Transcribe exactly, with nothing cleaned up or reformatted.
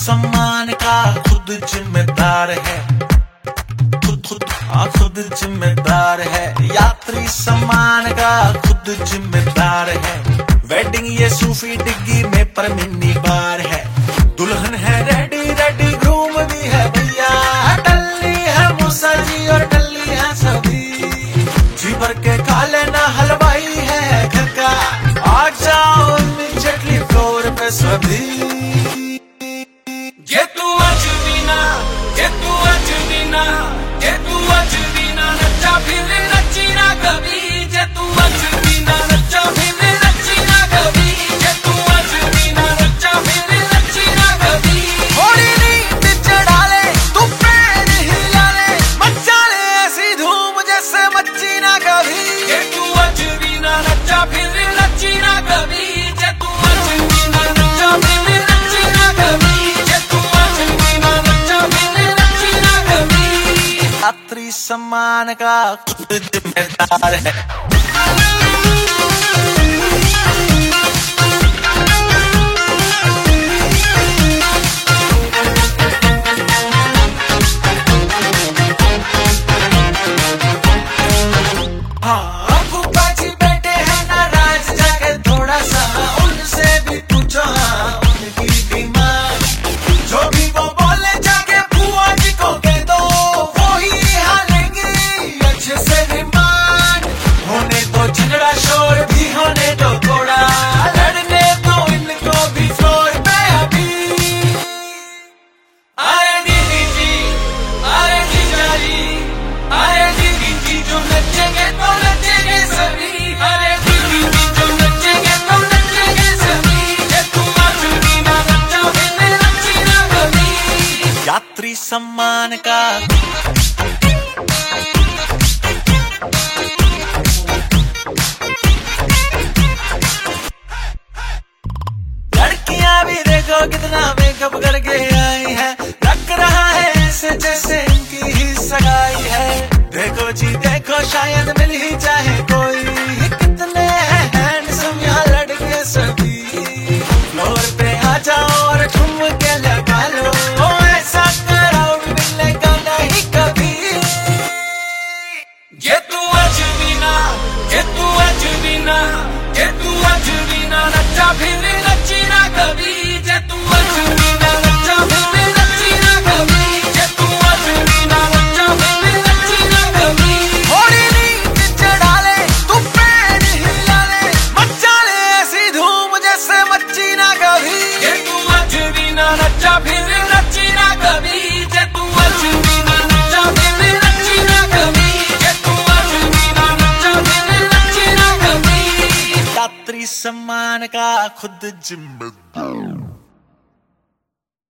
सम्मान का खुद जिम्मेदार है, खुद खुद हाँ खुद जिम्मेदार है। यात्री सम्मान का खुद जिम्मेदार है। वेडिंग ये सूफी डिग्गी में पर मिनी बार है। दुल्हन है रेडी रेडी, ग्रूम भी है भैया। टल्ली है मूसा जी और टल्ली है सभी। जी भर के खा लेना, हलवाई है घर का। आ जाओ इमीडिएटली फ्लोर पे सभी। ये तू अजमीना, ये तू अजमीना, ये तू अजमीना, नच्चा फिर नच्ची ना कभी। ये तू अजमीना, नच्चा फिर नच्ची ना कभी। ये तू अजमीना, नच्चा फिर नच्ची ना कभी। थोड़ी नींद चढ़ा ले, तू पैर हिला ले, मचा ले ऐसी धूम जैसे मच्ची ना कभी। ये तू अजमीना, नच्चा फिर नच्ची ना कभी। ये तू अजमीना, नच्चा फिर नच्ची ना कभी। ये तू अजमीना, नच्चा फिर नच्ची ना कभी। यात्री सम्मान का खुद जिम्मेदार है। हाँ फूफा जी बैठे हैं नाराज, जाके थोड़ा सा उनसे भी पूछो उनकी डिमांड। जो भी वो बोले जाके बुआ जी को कह दो, वो ही हालेंगे अच्छे से रिमांड। होने तो झगड़ा शोर भी होने तो थोड़ा, लड़ने तो इनको भी फ्लोर पे अभी। आए दीदी जी, आए जीजा जी, आए दीदी जी, जो नचेंगे तो नचेंगे सभी। अरे दीदी जी, जो नचेंगे तो नचेंगे सभी। ये तू अजमीना, नच्चा फिर नच्ची ना कभी। यात्री सम्मान का लड़कियां भी देखो कितना मेकअप करके आई है। लग रहा है ऐसे जैसे इनकी ही सगाई है। देखो जी देखो, शायद मिल ही जाए कोई। कितने हैंडसम यहाँ लड़के सभी। फ्लोर पे आ जाओ और ठुम के लगा लो, ऐसा क्राउड मिलेगा नहीं कभी। ये तू अजमीना, ये तू अजमीना, ये तू अजमीना, नच्चा फिर नच्ची ना कभी। ये तू अजमीना, नच्चा फिर नच्ची ना कभी। ये तू अजमीना, नच्चा फिर नच्ची ना कभी। थोड़ी नींद चढ़ा ले, तू पैर हिला ले, मचा ले ऐसी धूम जैसे मच्ची ना कभी। ये तू अजमीना, नच्चा फिर नच्ची ना कभी। ये तू अजमीना, नच्चा फिर नच्ची ना कभी। ये तू अजमीना, नच्चा फिर नच्ची ना कभी। यात्री सम्मान का खुद जिम्मेदार।